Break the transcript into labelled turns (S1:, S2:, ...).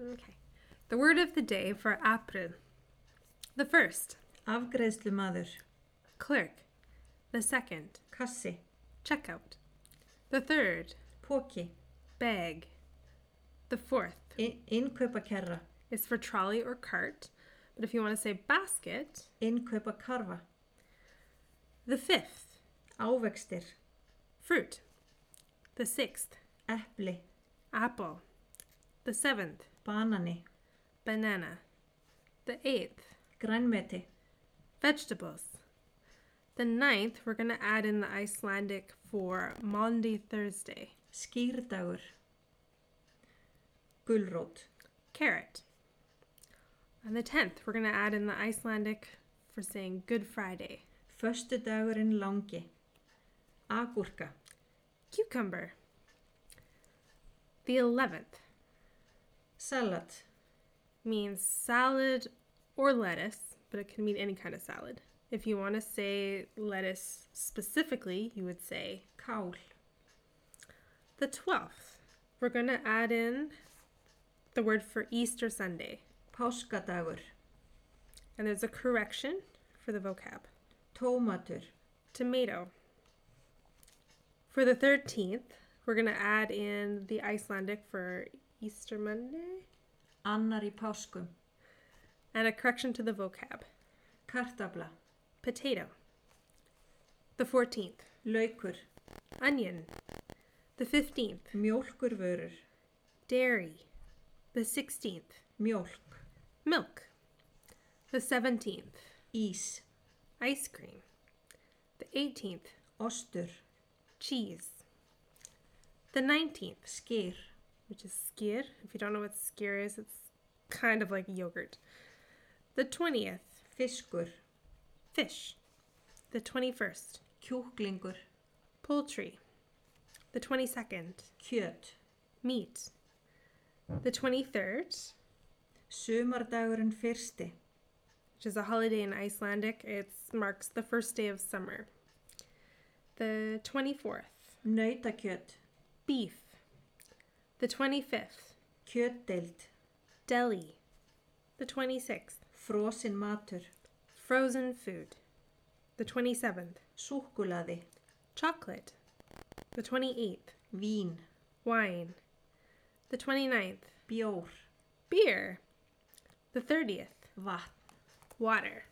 S1: Okay. The word of the day for April. The first,
S2: Afgreiðslumaður.
S1: clerk. The second,
S2: Kassi.
S1: checkout. The third,
S2: Poki.
S1: bag. The fourth
S2: Innkaupakerra.
S1: is for trolley or cart, but if you want to say basket.
S2: Innkaupakarfa.
S1: The fifth,
S2: Ávextir.
S1: fruit. The sixth,
S2: Epli.
S1: apple. The seventh,
S2: Banani.
S1: banana. The eighth,
S2: Grænmeti.
S1: vegetables. The ninth, we're going to add in the Icelandic for Maundy Thursday.
S2: Skírdagur. Gulrót.
S1: Carrot. On the 10th, we're going to add in the Icelandic for saying Good Friday.
S2: Föstudagurinn langi. Agúrka.
S1: Cucumber. The 11th
S2: Salat.
S1: means salad or lettuce, but it can mean any kind of salad. If you want to say lettuce specifically, you would say
S2: Kál.
S1: the 12th. We're going to add in the word for Easter Sunday.
S2: Páskadagur.
S1: And there's a correction for the vocab.
S2: Tómatur.
S1: Tomato. For the 13th, we're going to add in the Icelandic for Easter Monday
S2: Annar í páskum.
S1: and a correction to the vocab.
S2: Kartafla.
S1: Potato. The 14th,
S2: Laukur.
S1: onion. The 15th,
S2: Mjólkurvörur.
S1: dairy. The 16th,
S2: Mjólk.
S1: milk. The 17th,
S2: Ís.
S1: ice cream. The 18th,
S2: Ostur.
S1: cheese. The 19th,
S2: Skyr.
S1: which is skyr. If you don't know what skyr is, it's kind of like yogurt. The 20th,
S2: Fiskur.
S1: fish. The 21st,
S2: Kjúklingur.
S1: poultry. The 22nd,
S2: Kjöt.
S1: meat. The 23rd,
S2: Sumardagurinn fyrsti.
S1: which is a holiday in Icelandic. It marks the first day of summer. The 24th,
S2: Nautakjöt.
S1: beef. The 25th,
S2: Kjötdeild.
S1: deli. The 26th,
S2: Frosin matur.
S1: frozen food. The 27th,
S2: Súkkulaði.
S1: chocolate. The 28th,
S2: Vín.
S1: wine. The 29th,
S2: Bjór.
S1: beer. The 30th,
S2: Vatn.
S1: water.